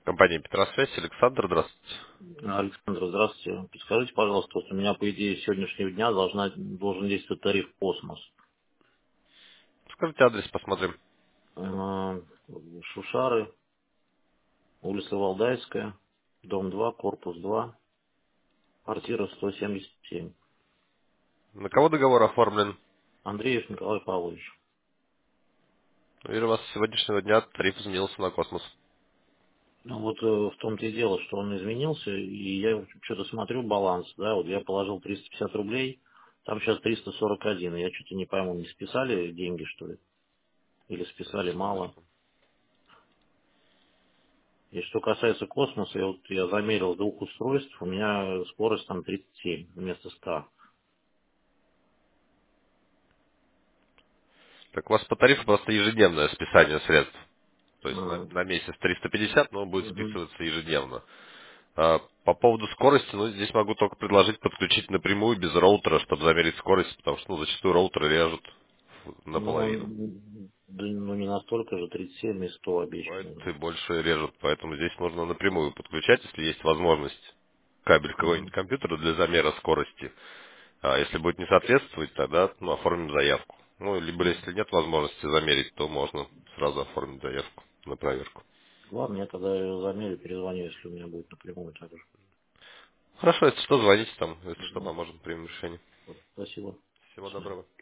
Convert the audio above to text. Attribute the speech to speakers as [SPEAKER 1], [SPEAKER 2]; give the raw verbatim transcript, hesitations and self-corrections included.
[SPEAKER 1] Компания Петросвязь, Александр, здравствуйте.
[SPEAKER 2] Александр, здравствуйте. Подскажите, пожалуйста, вот у меня, по идее, с сегодняшнего дня должна, должен действовать тариф «Космос».
[SPEAKER 1] Скажите адрес, посмотрим.
[SPEAKER 2] Э, Шушары, улица Валдайская, дом два, корпус два, квартира сто семьдесят семь.
[SPEAKER 1] На кого договор оформлен?
[SPEAKER 2] Андреев Николай Павлович.
[SPEAKER 1] Вижу, у вас с сегодняшнего дня тариф изменился на космос.
[SPEAKER 2] Ну вот э, в том-то и дело, что он изменился, и я что-то смотрю баланс, да, вот я положил триста пятьдесят рублей, там сейчас триста сорок один, и я что-то не пойму, не списали деньги, что ли? Или списали мало?
[SPEAKER 1] Секундочку.
[SPEAKER 2] И что касается космоса, я, вот, я замерил двух устройств, у меня скорость там тридцать семь вместо ста.
[SPEAKER 1] Так, у вас по тарифу просто ежедневное списание средств. То есть на,
[SPEAKER 2] М,
[SPEAKER 1] на месяц триста пятьдесят, но он будет
[SPEAKER 2] мгм.
[SPEAKER 1] списываться ежедневно. А, по поводу скорости, ну, здесь могу только предложить подключить напрямую без роутера, чтобы замерить скорость, потому что, ну, зачастую роутеры режут
[SPEAKER 2] Ну,
[SPEAKER 1] наполовину.
[SPEAKER 2] м, да, ну, не настолько же, тридцать семь и сто
[SPEAKER 1] Бывает
[SPEAKER 2] обещано.
[SPEAKER 1] и больше режут, поэтому здесь можно напрямую подключать, если есть возможность кабель какого-нибудь
[SPEAKER 2] Мгм.
[SPEAKER 1] компьютера для замера скорости. А если будет не соответствовать, тогда ну, оформим заявку. Ну, либо если нет возможности замерить, то можно сразу оформить заявку на проверку.
[SPEAKER 2] Ладно, я тогда её замерю, перезвоню, если у меня будет напрямую так же.
[SPEAKER 1] Хорошо, если что, звоните там. Если что,
[SPEAKER 2] Мгм.
[SPEAKER 1] поможем, примем решение.
[SPEAKER 2] Спасибо.
[SPEAKER 1] Всего
[SPEAKER 2] До свидания.
[SPEAKER 1] доброго.